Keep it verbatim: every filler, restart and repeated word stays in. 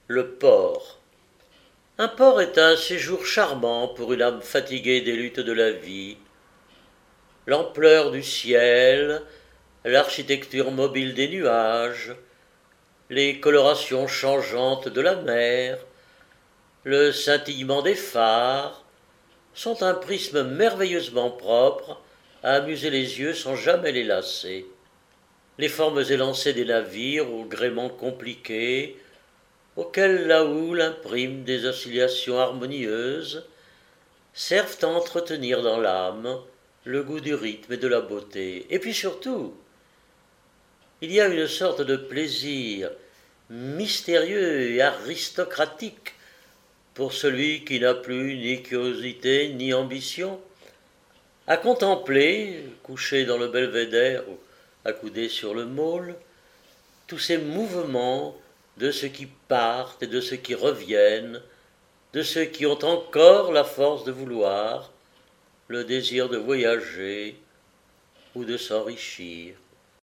Le port. Un port est un séjour charmant pour une âme fatiguée des luttes de la vie. L'ampleur du ciel, l'architecture mobile des nuages, les colorations changeantes de la mer, le scintillement des phares, sont un prisme merveilleusement propre à amuser les yeux sans jamais les lasser. Les formes élancées des navires aux gréements compliqués, auxquels la houle imprime des oscillations harmonieuses, servent à entretenir dans l'âme le goût du rythme et de la beauté. Et puis surtout, il y a une sorte de plaisir mystérieux et aristocratique pour celui qui n'a plus ni curiosité ni ambition, à contempler, couché dans le belvédère ou accoudé sur le môle, tous ces mouvements de ceux qui partent et de ceux qui reviennent, de ceux qui ont encore la force de vouloir, le désir de voyager ou de s'enrichir.